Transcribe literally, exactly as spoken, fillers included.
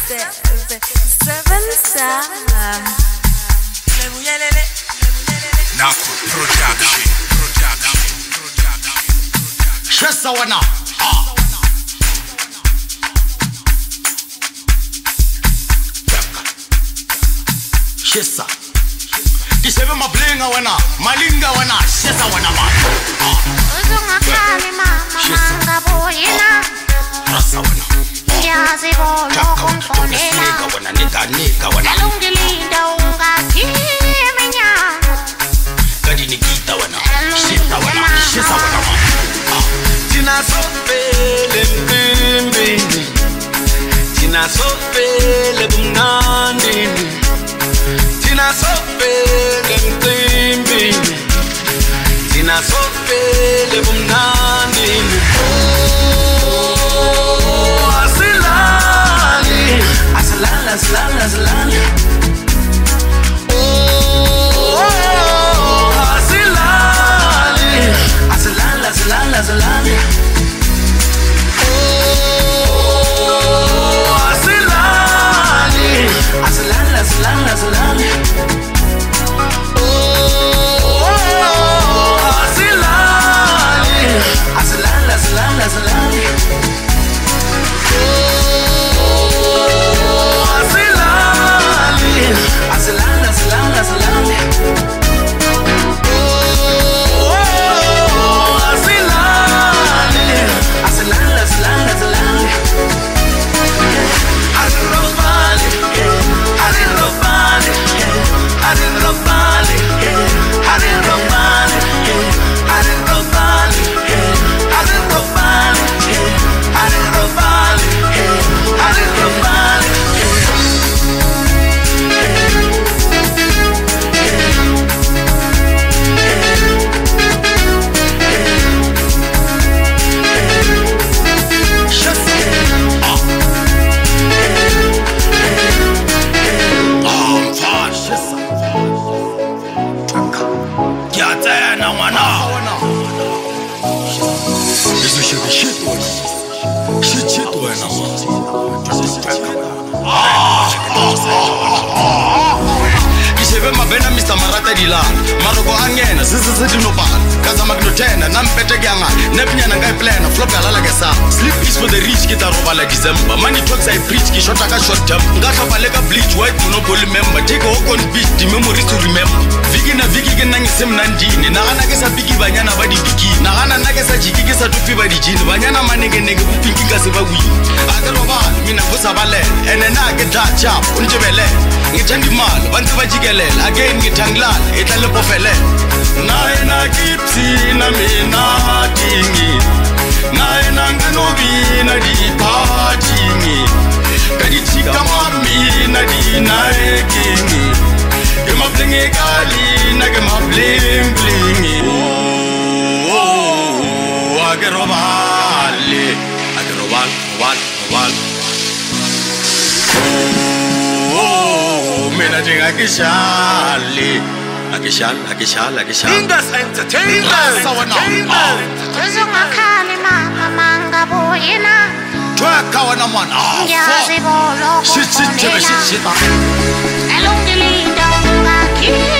Seven Star Nako Production Shesa wana Shesa Disebe mablinga wana Malinga wana Shesa wana man Uzungakali mama mangaboyina Rasa wana Ngiyazi bolo kumfonela Nika wana nika nika wana Alungilinda ungakimi nyama Kadi nikita wana Shesa wana Shesa wana man Tina sofele mbimbini Tina sofele bumnandini Tina sofele mbimbini Tina sofele bumnandini Oh, asilali Asilali, asilali, asilali Oh, asilali Asilali, asilali, asilali Asilala, asilala, asilala. Oh, asilali. Asilala, asilala, asilala. Oh, asilali. Asilala, asilala, asilala. Oh, asilali. Asilala, asilala, asilala. I love Bali, I love Bali, I love Bali, I love Bali, I love Bali, I love Bali, I love Bali, I love Bali. Isebe mabena Mister Marata dila Maroko angena zizizi dinopala Kaza magnotena Nampete gyanga Nepinyana ngai plena Flop ya lala gesa Sleep is for the rich Kita roba la December Money talks I preach Kishota ka short term Ngaka paleka bleach White monopoly member Take a walk on beach The memories to remember Viki na viki Kena ngisem nandini Nagana kesa biki Banyana badi biki Nagana nakesa jiki Kesa tupi badi jini Banyana manege nege Bupinki kasi ba wii Ate robal Mina vusa bale Ene nage da chap Unjebele Ngitandi mal Banti bajigele Again ngitanglal Itale pofele Naena kipsi Na mina tingi Naena nganobi Na di patingi Kadichika mami Na di nae kingi Gema blingi kali Na gema bling blingi Oh, oh, oh Agerobali Agerobal, robal, robal Mina jinga kishali Akishal, akishal, akishal Ingas Entertainment Uzungakali mama mangaboyina Tweka wana mwana Ngiyazi bolo kumfonela Shit, shit, shit, shit, shit Alungilinda ungakimi